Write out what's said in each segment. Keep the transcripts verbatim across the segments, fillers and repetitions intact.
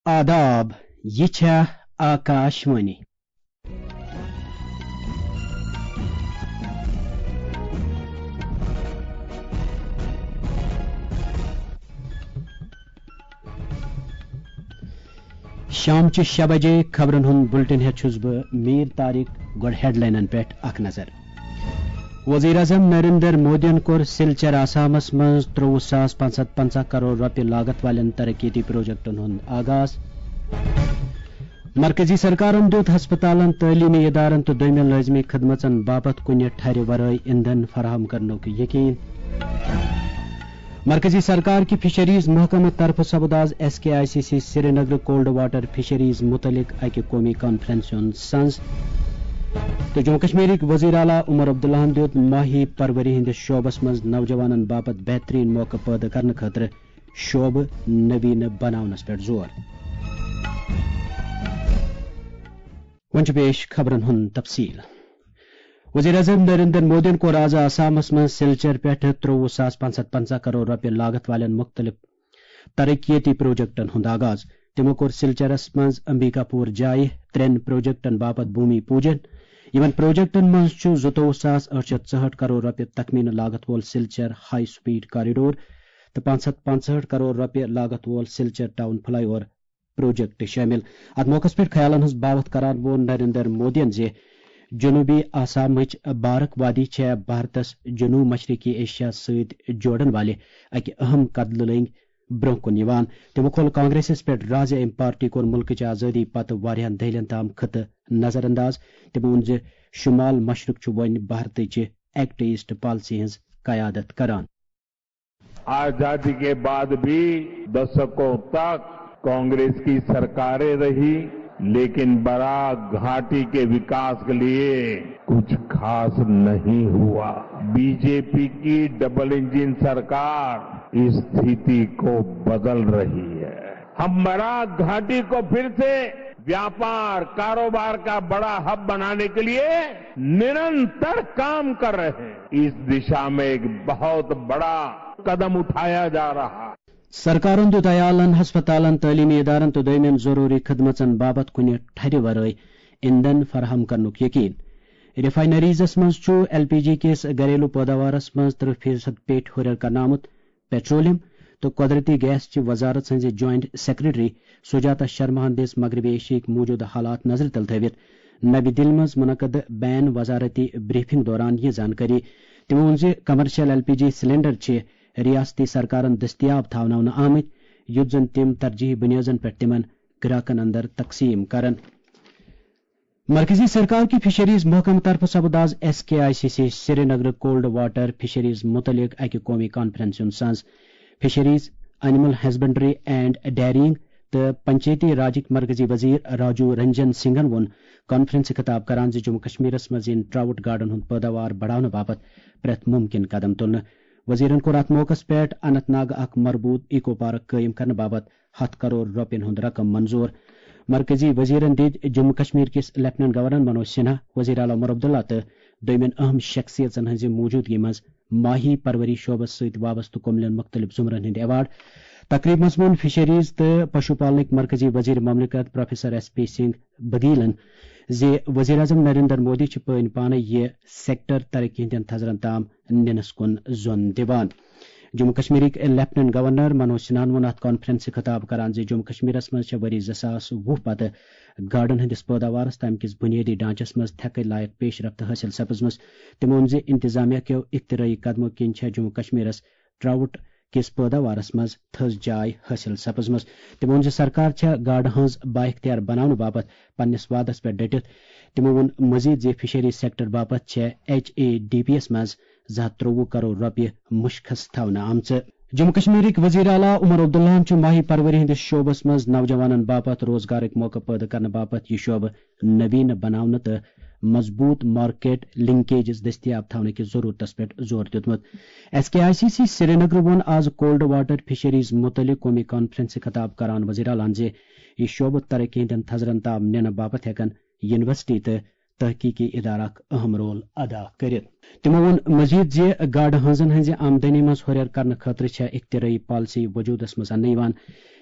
آداب یہ چھا آکاشوانی شام چہ شے بجے خبرن ہند بلٹن ہیت چھس بہ میر طارق گوڑ ہیڈ لائنن پہ اخ نظر وزیر اعظم نریندر مودین کور سلچر آسامس مز تروہ ساس پانچ ہتھ پنچہ کروڑ روپیہ لاگت والن ترقیتی پروجیکٹن ہند آغاز مرکزی سرکارن دیت ہسپتالن تعلیمی ادارن تو دویمہ لازمی خدمتن باپت کنہ ٹھہر ورائے ایندھن فراہم کرنک یقین مرکزی سرکار کی فشریز محکمہ طرف سپد آز S K I C C Srinagar cold water fisheries متعلق اکہ قومی کانفرنس ہند سنز تو جموں کشمیرک وزیر اعلیٰ عمر عبداللہ دیت ماہی پروری ہندس شعبس مز نوجوانن باپت بہترین موقع پیدا کرنے خاطر شعبہ نوین بناونس پہ زور ون پیش خبرن ہند تفصیل وزیر اعظم نریندر مودین کور آز آسامس مز سلچر پہ تروہ ساس پانچ ہتھ پنچہ کروڑ روپیہ لاگت والن مختلف ترقیتی پروجیکٹن ہند آغاز تمو کور سلچرس مز امبیکا پور جائے ترین پروجیکٹن باپت بھومی پوجن یمن پروجیکٹن مز زٕتووُہ ساس ٲٹھ شیٚتھ ژُہٲٹھ کروڑ روپیہ تخمینہ لاگت وول سلچر ہائی سپیڈ کاریڈور تو پانچ ہتھ پانژہٹھ کروڑ روپیہ لاگت وول Silchar town flyover project شامل ات موقع پہ خیالن ہز باوت کران وون نریندر مودین زِ جنوبی آسامچ بارک وادی چھے بھارتس جنوب مشرقی ایشیا ست جوڑن والے اکہ اہم قدل لنگ برہ کن یوان تمو کھول کانگریسس پہ راز ام پارٹی کور ملکچ آزادی پتہ واریاہن دہلین تام خطہ نظر انداز تمو وون زِ شمال مشرق چھ ون بھارتچ ایکٹ ایسٹ پالسی ہز قیادت کران آزادی کے بعد بھی دشکوں تک کانگریس کی سرکاریں رہی لیکن براک گھاٹی کے وکاس کے لیے کچھ خاص نہیں ہوا بی جے پی کی ڈبل انجن سرکار اس استھتی کو بدل رہی ہے ہم براک گھاٹی کو پھر سے ویاپار کاروبار کا بڑا ہب بنانے کے لیے نرنتر کام کر رہے ہیں اس دشا میں ایک بہت بڑا قدم اٹھایا جا رہا ہے سرکارن دیت عیالن ہسپتالن تعلیمی ادارن تو دویمین ضروری خدمتن باپت کنہ ٹھہر ورائے ایندھن فراہم کرنک یقین ریفائنریزس مز ایل پی جی کس گھریلو پیداوارس مز ترہ فیصد پیٹ ہریر کرنا آمت پیٹرولیم تو قدرتی گیس چہ وزارت سز جوائنٹ سیکرٹری سجاتا شرما دس مغربی ایشیاک موجودہ حالات نظر تل تھوت نوی دلی مز منعقد بین وزارتی بریفنگ دوران یہ جانکاری تمو وون زِ commercial L P G cylinder چھ ریاستی سرکارن دستیاب تھوناؤن آمت یت زن تم ترجیحی بنیادن پہ تمن گراکن اندر تقسیم کرن مرکزی سرکار کی فشریز محکمہ طرف سپد آز S K I C C Srinagar cold water fisheries متعلق اکہ قومی کانفرنس ہند سنز fisheries animal husbandry and dairying تو پنچایتی راجک مرکزی وزیر راجو رنجن سنگھن وون کانفرنس خطاب کران زِ جموں کشمیرس مز ان ٹراؤٹ گاڈن ہند پیداوار بڑھاؤن باپت پریت ممکن قدم تلن وزیرن کور ات موقع پہ اننت ناگ اخ مربوط ایکو پارک قائم کرنے باپت ہتھ کروڑ روپین ہند رقم منظور مرکزی وزیرن دت جموں کشمیر کس لیفٹنٹ گورنر منوج سنہا وزیر اعلیٰ عمر عبداللہ تو دویمین اہم شخصیتن ہز موجودگی مز ماہی پروری شعبس ست وابستہ کملین مختلف زمرن ہند ایوارڈ تقریب مضمون فشریز تو پشو پالنک مرکزی وزیر مملکت پروفیسر ایس پی سنگھ بدیلن زِ وزیر اعظم نریندر مودی چھ پان پانے یہ سیکٹر ترقی ہندین تھزرن تام ننس کن زون دیوان جموں کشمیرک لیفٹنٹ گورنر منوج سنہن وون ات کانفرنس خطاب کران زِ جموں کشمیرس مز وری زٕ ساس وُہ پتہ گاڈن ہندس پیداوارس تم کس بنیادی ڈھانچس مز تھکہ لائق پیش رفت حاصل سپزمژ تمو وون زِ انتظامیہ کیو اختراعی قدمو کن چھ جموں کشمیرس ٹراؤٹ کس پیداوارس مز تھز جائے حاصل سپزمژ تمو وون زِ سرکار چھ گاڈ ہنز با اختیار بناونہ باپت پننس وعدس پہ ڈٹتھ تمو وون مزید زِ فشری سیکٹر باپت چھ ایچ اے ڈی پی ایس مز زٕ ہتھ تروہ کروڑ روپیہ مشخص تھونہ آمژ جموں کشمیرک وزیر اعلیٰ عمر عبداللہ چھ ماہی پروری ہندس شعبس مز نوجوانن باپت روزگارک موقع پیدا کرنے باپت یہ شعبہ نوین بناونہ تو مضبوط مارکیٹ لنکیجز دستیاب تھونہ کس ضرورتس پہ زور دیتمت S K I C C سری نگر وون آز کولڈ واٹر فشریز متعلق قومی کانفرنس خطاب کران وزیر اعلیٰ زِ یہ شعبہ ترقی ہندین تھزرن تام ننہ باپت ہیکن یونیورسٹی تو تحقیقی ادارہ اہم رول ادا کرت تمو وون مزید زِ گاڈ ہنزن ہنزِ آمدنی مز ہریر کرنے خاطر چھ اختراعی پالسی وجودس مز اننہٕ یوان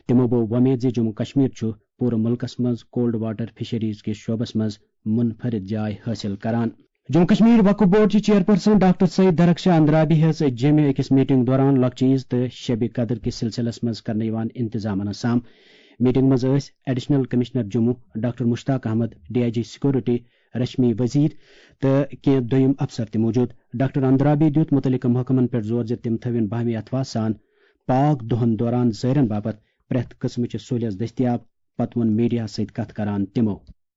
تمو بو ومید زِ جموں کشمیر چھُ پوٗرٕ مُلکس منٛز کولڈ واٹر فشریز کِس شعبس منٛز منفرد جاے حٲصِل کران. جموں کشمیر وقف بورڈ چہِ چیئرپرسن ڈاکٹر سعید درخشاں اندرابی ہیژ جیٚمہِ أکِس میٹنگ دوران لۄکچہِ عیز تہٕ شبِ قدر کِس سلسلس منٛز کرنہٕ یِوان انتظامن سام. میٹنگ منٛز ٲسۍ additional commissioner Jammu doctor Mushtaq Ahmad, D I G security Rashmi Wazir تہٕ کینٛہہ دوٚیِم افسر تہِ موجود. ڈاکٹر اندرابی دِیُت مُتعلقہٕ محکمن پٮ۪ٹھ زور زِ تِم تھٲوِن باہمی اتفاق سان پاک دۄہن دوران زٲیرن باپت پرٛٮ۪تھ قٕسمٕچہِ سہوٗلیت دٔستیاب. پتہٕ ووٚن میڈیا سۭتۍ کتھ کران تِمو.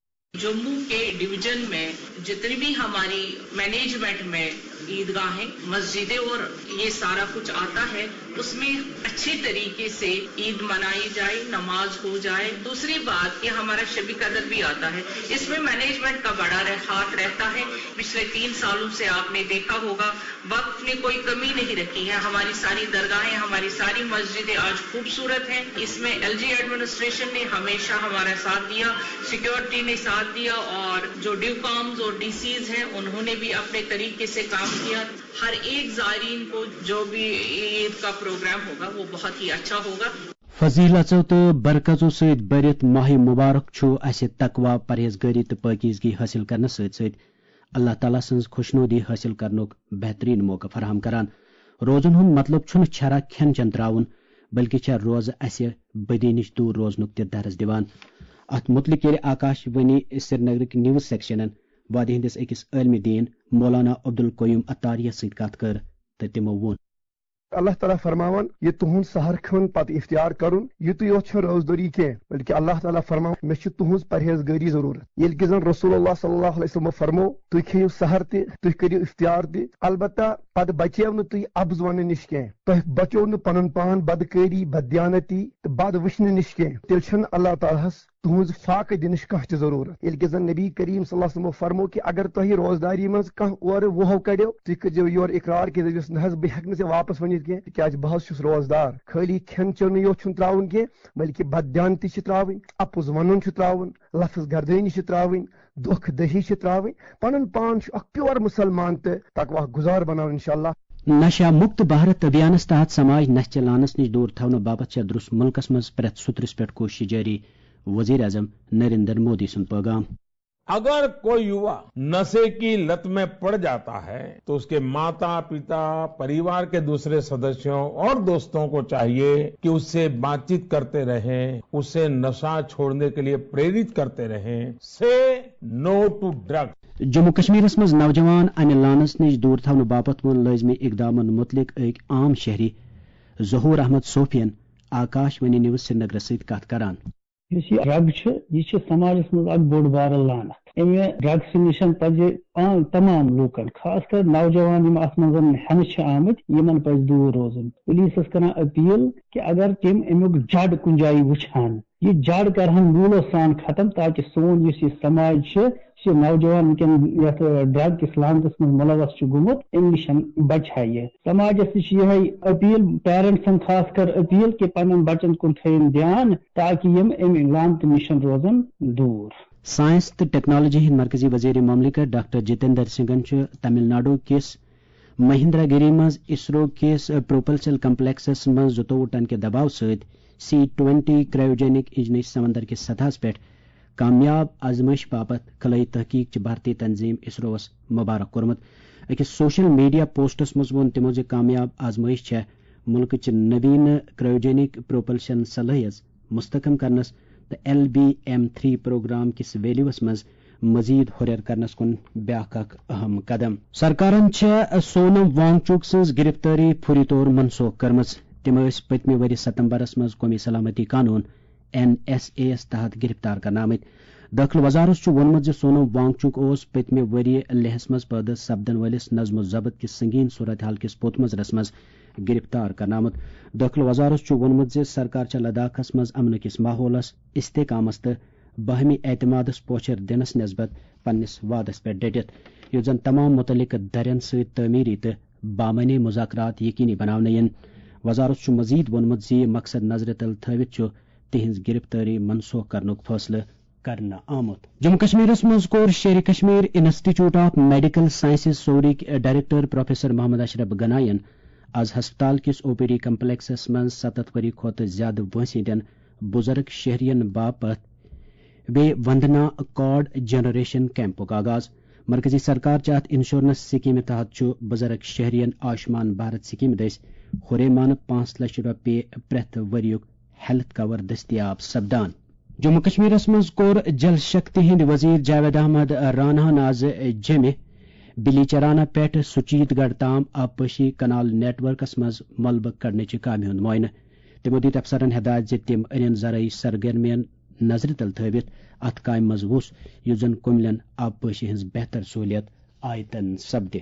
جموں کے ڈویژن میں جتنی بھی ہماری مینجمنٹ میں عیدگاہیں، مسجدیں اور یہ سارا کچھ آتا ہے، اس میں اچھے طریقے سے عید منائی جائے، نماز ہو جائے. دوسری بات، یہ ہمارا شب قدر بھی آتا ہے، اس میں مینجمنٹ کا بڑا ہاتھ رہتا ہے. پچھلے تین سالوں سے آپ نے دیکھا ہوگا وقت نے کوئی کمی نہیں رکھی ہے. ہماری ساری درگاہیں، ہماری ساری مسجدیں آج خوبصورت ہیں. اس میں ایل جی ایڈمنسٹریشن نے ہمیشہ ہمارا ساتھ دیا، سیکورٹی نے ساتھ دیا، اور جو ڈیو کامز اور ڈی سیز ہیں انہوں نے بھی اپنے طریقے سے کام کیا. ہر ایک زائرین کو جو بھی عید کا پروگرام ہوگا وہ بہت ہی اچھا ہوگا. فضیلتو تو برکتو ست برت ماہ مبارک چھُ اسہِ تقوا، پرہیزگاری تہٕ پٲکیزگی حٲصل کرنس سۭتۍ سۭتۍ اللہ تعالیٰ سٕنٛز خوشنودی حٲصل کرنُک بہترین موقع فراہم کران. روزن ہُنٛد مطلب چھُنہٕ چھرا کھٮ۪ن چٮ۪ن تراوُن، بلکہ چھےٚ روزٕ اسہِ بدی نِش دوٗر روزنُک تہِ درس دِوان. اتھ متعلق ییٚلہِ آکاش وانی سرینگرٕکۍ نِوٕز سیکشنن وادی ہندس أکِس عالمِ دین مولانا عبدالقیوم اتاریس سۭتۍ کتھ کٔر تہٕ تِمو ووٚن. اللہ تعالیٰ فرماون یہ تہذ سحر کھن پتہ اختیار کرن یُتُے یوت روزداری کی، بلکہ اللہ تعالیٰ فرماون مے چھ تہذ پرہیزگاری ضرورت. ییٚلہِ کہ زن رسول اللہ صلی اللہ علیہ وسلم فرمو تُہۍ کھیٚیِو سحر تہِ، تُہۍ کٔرِو اختیار تہِ، البتہ پتہٕ بچیو نہٕ تُہۍ ابز وننہٕ نش کینٛہہ، تۄہہِ بچیو نہٕ پنُن پان بدکٲری، بددیانتی تہٕ بد وٕچھنہٕ نش کینٛہہ. تیٚلہِ چھنہٕ اللہ تعالیٰ ہس تہذ فاقہ دنچ کانٛہہ تہِ ضرورت. ییٚلہِ کہ زن نبی کریم صلی اللہ علیہ وسلم فرمو کہ اگر تۄہہِ روزداری منٛز کانٛہہ اورٕ وُہو کڑیو، تُہۍ کٔرزیو یورٕ اقرار کہ دٔپزیوس نہ حظ بہٕ ہٮ۪کہٕ نہٕ ژےٚ واپس ؤنِتھ کینٛہہ تِکیٛازِ بہٕ حظ چھُس روزدار. خٲلی کھٮ۪ن چٮ۪ونٕے یوت چھُنہٕ تراوُن کینٛہہ، بلکہ بددیانتی چھِ تراوٕنۍ، اپُز ونُن چھُ تراوُن، لفظ گردٲنی چھِ تراوٕنۍ، دھوکہ دہی چھِ تراوٕنۍ. پنُن پان چھُ اکھ پیور مسلمان تہٕ تقوا گزار بناوُن انشاءاللہ. نشہ مکت بھارت ابھیانس تحت سماج نشہ چلانس نش دور تھونہٕ باپت چھےٚ درست ملکس منٛز پرٛٮ۪تھ سُترس پٮ۪ٹھ کوشش جاری. وزیر اعظم نریندر مودی سُنٛد پیغام. اگر کوئی یوا نشے کی لت میں پڑ جاتا ہے تو اس کے ماتا پتا، پریوار کے دوسرے سدسیوں اور دوستوں کو چاہیے کہ اس سے بات چیت کرتے رہیں، اسے نشہ چھوڑنے کے لیے پریرت کرتے رہیں. Say no to drug. Jammu کشمیرس منٛز نوجوان انہِ لانس نش دور تھونہٕ باپت ووٚن لٲزمی اقدامن متعلق أکۍ عام شہری ظہور احمد صوفین آکاش وانی نیوز سری نگرس سۭتۍ کتھ کران. یُس یہِ ڈرگ چھُ یہِ چھِ سماجس منٛز اکھ بوٚڑ بارٕ لانت. امہِ ڈرگسہٕ نِش پزِ تمام لوٗکن، خاص کر نوجوان یِم اتھ منٛز ہٮ۪نہٕ چھِ آمٕتۍ، یِمن پزِ دوٗر روزُن. پُلیٖسس کران اپیل کہ اگر تِم امیُک جڑ کُنہِ جایہِ وٕچھان، یہِ جڑ کرہن موٗلو سان ختم تاکہ سون یُس یہِ سماج چھُ، یہِ نوجوان ونکٮ۪ن یتھ ڈرگ کِس لانتس منٛز ملوث چھُ گوٚمُت، امہِ نِش بچہِ ہا یہِ. سماجس تہِ چھِ یِہے اپیل، پیرنٹسن خاص کر اپیل کہ پننٮ۪ن بچن کُن تھٲیِن دھیان تاکہ یِم امہِ لانتہٕ نِش روزن دوٗر. سائنس تہٕ ٹیکنالوجی ہند مرکزی وزیر مملکت ڈاکٹر جتیندر سنگھن چھُ تمل ناڈو کِس مہندرا گری منٛز اسرو کِس پروپلسل کمپلیکسس منٛز زٕتووُہ ٹن کہِ دباو سۭتۍ سی ٹوینٹی کرایوجینک انجنٕچ سمندر کِس سطحس پٮ۪ٹھ کامیاب آزمائش باپت خلائی تحقیق چہِ بھارتی تنظیم اسروس مبارک کوٚرمُت. أکِس سوشل میڈیا پوسٹس منٛز ووٚن تِمو زِ کامیاب آزمائش چھےٚ مُلکٕچہِ نویٖن کرایوجینک پروپلشن صلٲحیت مستحکم کرنس تہٕ L B M three programme کِس ویلیوس منٛز مزید ہُرٮ۪ر کرنس کُن بیاکھ اکھ اہم قدم. سرکارن چھےٚ سونم وانگچُک سٕنٛز گرفتٲری فوری طور منسوخ کٔرمٕژ. تِم ٲسۍ پٔتمہِ ؤرۍ ستمبرس منٛز قومی سلامتی قانون این ایس اے یس تحت گرفتار کرنہٕ آمٕتۍ. دٲخلہٕ وزارت چھُ ووٚنمُت زِ سونم وانگچُک اوس پٔتمہِ ؤرۍ لیہس منٛز پٲدٕ سپدن وٲلِس نظم و ضبط کِس سنگین صورتحال کِس پوٚت منظرس منٛز گرفتار کرنہٕ آمُت. دٲخلہٕ وزارت چھُ ووٚنمُت زِ سرکار چھےٚ لداخس منٛز امنہٕ کِس ماحولس، استحکامس تہٕ باہمی اعتمادس پوچھر دِنس نسبت پننِس وعدس پٮ۪ٹھ ڈٔٹِتھ، یُتھ زن تمام متعلقہٕ دَرٮ۪ن سۭتۍ تعمیری تہٕ بامعنی مذاکرات یقینی بناونہٕ یِن. وزارت چھُ مزید ووٚنمُت زِ یہِ مقصد نظرِ تل تھٲوِتھ چھُ تِہنٛز گرفتٲری منسوخ کرنُک فٲصلہٕ کرنہٕ آمُت. جموں کشمیرس منٛز کوٚر Sher-e Kashmir institute of medical sciences سورٕکۍ ڈائریکٹر پروفیسر محمد اشرف گنائین آز ہسپتال کِس او پی ڈی کمپلیکسس منٛز ستتھ ؤری کھۄتہٕ زیادٕ وٲنٛسہِ ہٕنٛدٮ۪ن بزرگ شہرین باپت بے وندنا کارڈ جنریشن کیمپک آغاز مرکزی سرکار چاہت انشورنس سکیم تحت چھ بزرگ شہرین آیوشمان بھارت سکیم دس ہُریمان پانچ لچھ روپیے پریت وریک ہیلتھ کور دستیاب سپدان جموں کشمیرس مز کور جل شکتی ہند وزیر جاوید احمد راناہن آز جمع بلی چرانہ پیٹھ سچیت گڑھ تام آبپاشی کنال نیٹ ورکس مز ملبہ کڑنچہ کامہ ہند معائنہ تمو دت افسرن ہدایت زِ تم ان زرعی سرگرمین نظر تل تھوت ات کامہ مز وس یس زن کملین آبپاشی ہز بہتر سہولیت آیتن سپدِ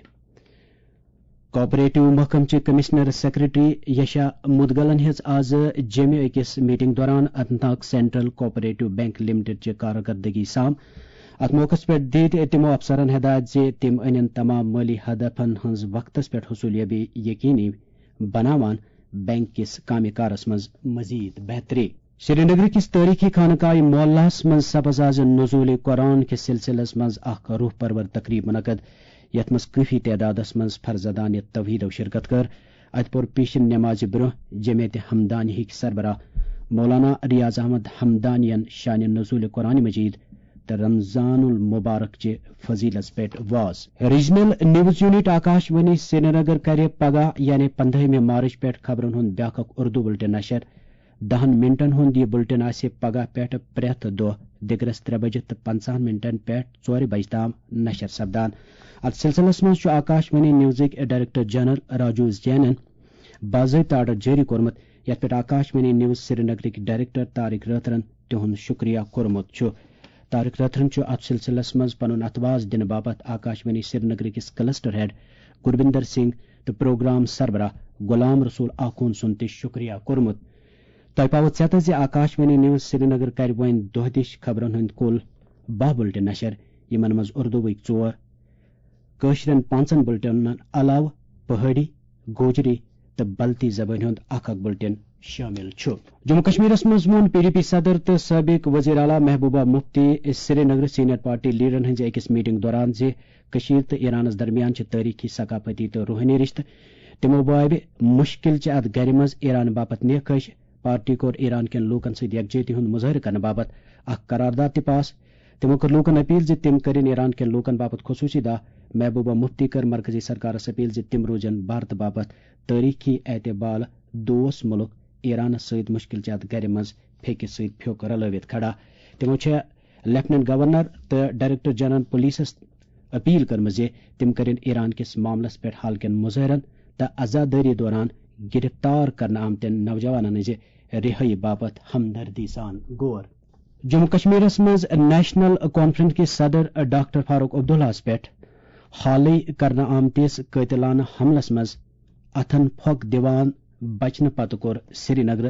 کوآپریٹو محکمچہ کمشنر سیکرٹری یشا مدگلن ہز آز جمع اکس میٹنگ دوران Anantnag central cooperative bank limited چہ کارکردگی سام ات موقع پہ دت تمو افسرن ہدایت زِ تم ان تمام مالی ہدفن ہز وقتس پہ حصولیابی یقینی بناوان بینک کس کامہ کارس مز مزید بہتری سری نگر کس تاریخی خانقاہ معلہس مز سپز آز نزول قرآن کس سلسلس مز اخ روح پرور تقریب منعقد یت مز کافی تعدادس مز فرزدان توحید شرکت کر ات پور پیشن نماز برہ جمعیت ہمدانی ہک سربراہ مولانا ریاض احمد ہمدانین شان نزول قرآن مجید تو رمضان المبارک چہ فضیلت پہ واز regional news unit Akashvani Srinagar کر پگہ یعنی پندہمہ مارچ پہ خبرن ہند بیاق اردو بلٹن نشر دہن منٹن ہند یہ بلٹن آسہ پگہ پہ پریت دہ دگرس ترے بجے تو پنچہن منٹن پہ ژور بج تام نشر سپدان ات سلسلس مز آکاش وانی نیوزک ڈائریکٹر جنرل راجو جینن باضابطہ آرڈر جاری کورمت یت پہ آکاش وانی نیوز سری نگرک ڈائریکٹر طارق راترن تہد شکریہ کورمت طارق راترن ات سلسلس مز پن اتواز دن باپت آکاش وانی سری نگر کس کلسٹر ہیڈ گرویندر سنگھ تو پروگرام سربراہ غلام رسول آخون سن تہ شکریہ کورمت تہ پاوت ژےٚ زِ Akashvani news Srinagar کر وۄنۍ دۄہ دِش خبرن ہند کل باہ بلٹن نشر یمن مز اردوٕکۍ ژور کٲشرین پانژن بلٹنن علاوہ پہاڑی گوجری تو بلتی زبان ہند اخ اخ بلٹن شامل چھُ جموں کشمیرس مز وون پی ڈی پی صدر تو سابق وزیر اعلیٰ Mehbooba Mufti Srinagar senior party لیڈرن ہز أکس میٹنگ دوران زِ کشیر تو ایرانس درمیان چھ تاریخی ثقافتی تو روحانی رشتہ تمو بابہ مشکل چہ ات گھر مز ایران باپت نیکش پارٹی کور ایران کین لوکن ست یکجہتی ہند مظاہرہ کرنے باپت اخ قرارداد تہ پاس تمو کر لوکن اپیل زِ تم کرن ایران کین لوکن باپت خصوصی دہ محبوبہ مفتی کر مرکزی سرکارس اپیل زِ تم روزن بھارت باپت تاریخی اعتبار دوس ملک ایرانس ست مشکل چہ ات گھر مز پھیکہ ست پھیوک رلوت کھڑا تمو چھ لیفٹنٹ گورنر تو ڈائریکٹر جنرل پولیسس اپیل کرم زِ تم کرن ایران کس معاملس پہ حال کن مظاہرن تو عزاداری دوران گرفتار کرنے آمتن نوجوانن ہز رہائی باپت ہمدردی سان غور جموں کشمیرس مز نیشنل کانفرنس کے صدر ڈاکٹر فاروق عبداللہ پہ حالی کرنے آمتس قاتلانہ حملس مز اتھن پھوک دیوان بچنے پتہ کور سری نگر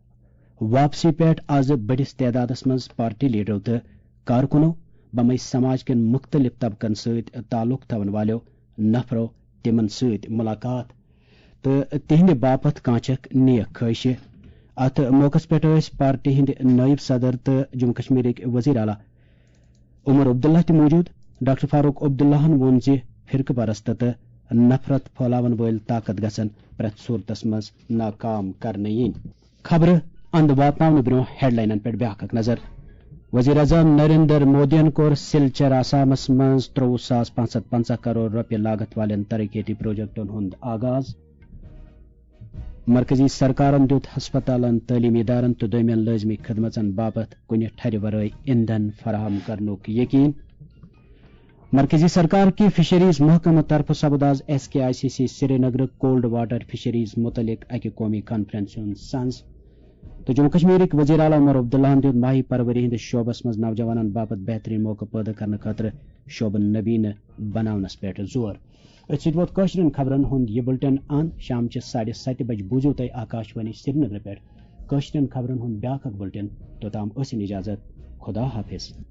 واپسی پہ آز بڑس تعدادس مز پارٹی لیڈرو تو کارکنو بمے سماج کن مختلف طبقن ست تعلق تھون والو نفرو تمن ست ملاقات تو تہند باپت کانچک نیک خواہشہ ات موقع پہ پارٹی ہند نائب صدر تو جموں کشمیرک وزیر اعلیٰ عمر عبداللہ تہ موجود ڈاکٹر فاروق عبداللہ وون زِ فرقہ پرست تو نفرت پھیلاون ول طاقت گژھن پرٛٮ۪تھ صورتس مز ناکام کرنے ین خبر اند واتناونہٕ برونٛہہ ہیڈ لائنن پہ بیاکھ اکھ نظر وزیر اعظم نریندر مودین کور سلچر آسامس مز تروہ ساس پانژھ ہتھ پنژہ کروڑ رۄپیہِ لاگت والین ترقیاتی پروجیکٹن ہند آغاز مرکزی سرکارن دیت ہسپتالن تعلیمی ادارن تو دویمین لازمی خدمتن باپت کنہ ٹھرِ ورٲے ایندھن فراہم کرنُک یقین مرکزی سرکار کی فشریز محکمہ طرف سپد آز S K I C C Srinagar cold water fisheries متعلق اکہ قومی کانفرنس ہند سنز تو جموں کشمیرک وزیر اعلیٰ عمر عبداللہ دیت ماہی پروری ہندس شعبس مز نوجوانن باپت بہترین موقع پیدا کرنے خاطر شعبن نبینہ بناونس پہ زور ات ست ووت کٲشرین خبرن ہند یہ بلٹن ان شام چہ ساڑھے ستہِ بج بوزو تہ آکاش وانی سری نگر پہ کٲشرین خبرن ہند بیاکھ اکھ بلٹن توتام ٲسِن اجازت خدا حافظ.